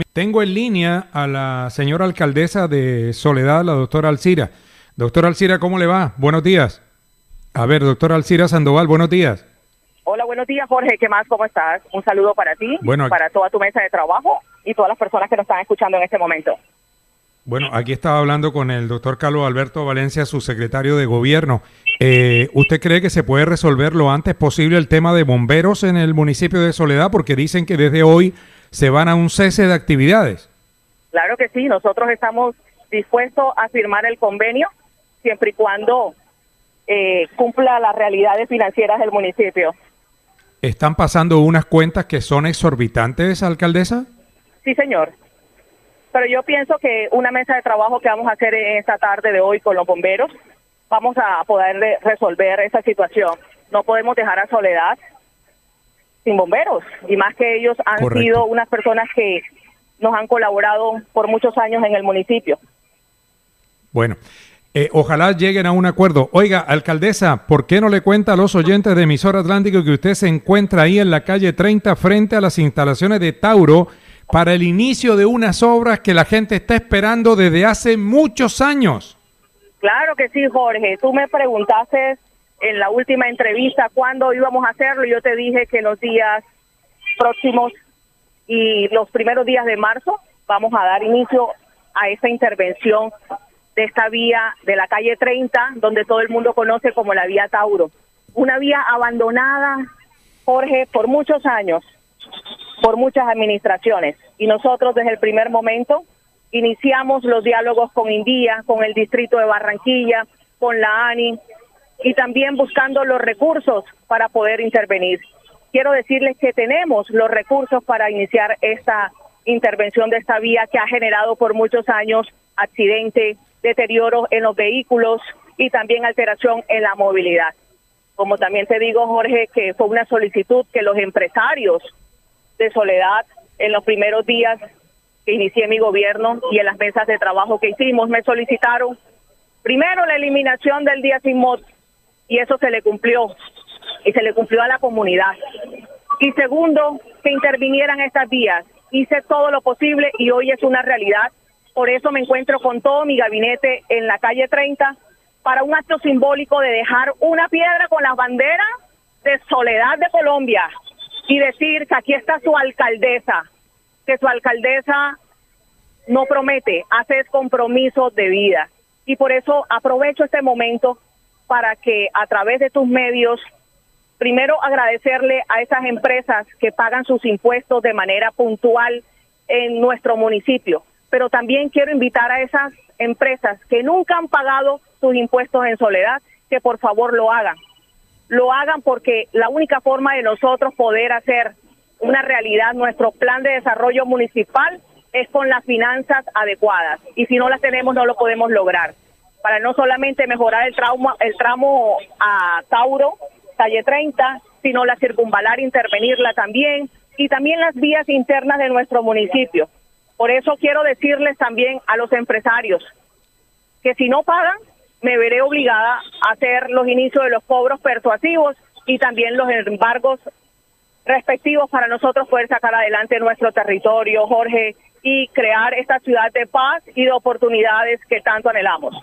Tengo en línea a la señora alcaldesa de Soledad, la doctora Alcira. Doctora Alcira, ¿cómo le va? Buenos días. A ver, doctora Alcira Sandoval, buenos días. Hola, buenos días, Jorge. ¿Qué más? ¿Cómo estás? Un saludo para ti, bueno, para toda tu mesa de trabajo y todas las personas que nos están escuchando en este momento. Bueno, aquí estaba hablando con el doctor Carlos Alberto Valencia, su secretario de Gobierno. ¿Usted cree que se puede resolver lo antes posible el tema de bomberos en el municipio de Soledad? Porque dicen que desde hoy se van a un cese de actividades. Claro que sí, nosotros estamos dispuestos a firmar el convenio siempre y cuando cumpla las realidades financieras del municipio. ¿Están pasando unas cuentas que son exorbitantes, alcaldesa? Sí, señor. Pero yo pienso que una mesa de trabajo que vamos a hacer esta tarde de hoy con los bomberos, vamos a poder resolver esa situación. No podemos dejar a Soledad sin bomberos, y más que ellos han sido unas personas que nos han colaborado por muchos años en el municipio. Bueno, ojalá lleguen a un acuerdo. Oiga, alcaldesa, ¿por qué no le cuenta a los oyentes de Emisora Atlántico que usted se encuentra ahí en la calle 30 frente a las instalaciones de Tauro para el inicio de unas obras que la gente está esperando desde hace muchos años? Claro que sí, Jorge. Tú me preguntaste en la última entrevista cuándo íbamos a hacerlo y yo te dije que los días próximos y los primeros días de marzo vamos a dar inicio a esta intervención de esta vía de la calle 30, donde todo el mundo conoce como la vía Tauro. Una vía abandonada, Jorge, por muchos años, por muchas administraciones. Y nosotros desde el primer momento iniciamos los diálogos con Indía, con el distrito de Barranquilla, con la ANI, y también buscando los recursos para poder intervenir. Quiero decirles que tenemos los recursos para iniciar esta intervención de esta vía que ha generado por muchos años accidentes, deterioro en los vehículos y también alteración en la movilidad. Como también te digo, Jorge, que fue una solicitud que los empresarios de Soledad en los primeros días que inicié mi gobierno y en las mesas de trabajo que hicimos me solicitaron primero la eliminación del día sin moto, y eso se le cumplió, y se le cumplió a la comunidad. Y segundo, que intervinieran estas vías. Hice todo lo posible y hoy es una realidad. Por eso me encuentro con todo mi gabinete en la calle 30 para un acto simbólico de dejar una piedra con las banderas de Soledad de Colombia y decir que aquí está su alcaldesa, que su alcaldesa no promete, hace compromisos de vida. Y por eso aprovecho este momento para que a través de tus medios, primero agradecerle a esas empresas que pagan sus impuestos de manera puntual en nuestro municipio, pero también quiero invitar a esas empresas que nunca han pagado sus impuestos en Soledad, que por favor lo hagan. Lo hagan porque la única forma de nosotros poder hacer una realidad nuestro plan de desarrollo municipal es con las finanzas adecuadas, y si no las tenemos no lo podemos lograr. Para no solamente mejorar el tramo a Tauro, calle 30, sino la circunvalar, intervenirla también, y también las vías internas de nuestro municipio. Por eso quiero decirles también a los empresarios que si no pagan, me veré obligada a hacer los inicios de los cobros persuasivos y también los embargos respectivos para nosotros poder sacar adelante nuestro territorio, Jorge, y crear esta ciudad de paz y de oportunidades que tanto anhelamos.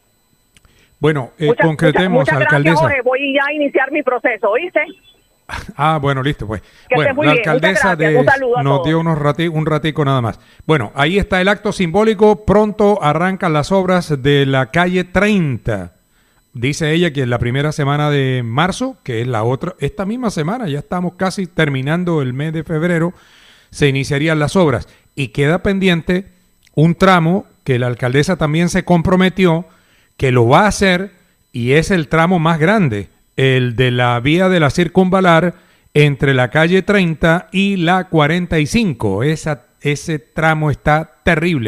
Bueno, concretemos, muchas gracias, alcaldesa. Jorge. Voy ya a iniciar mi proceso, ¿oíste? Ah, bueno, listo, pues. Que bueno, la alcaldesa nos dio un ratico nada más. Bueno, ahí está el acto simbólico. Pronto arrancan las obras de la calle 30. Dice ella que en la primera semana de marzo, que es la otra, esta misma semana, ya estamos casi terminando el mes de febrero, se iniciarían las obras. Y queda pendiente un tramo que la alcaldesa también se comprometió que lo va a hacer, y es el tramo más grande, el de la vía de la circunvalar entre la calle 30 y la 45. Ese tramo está terrible.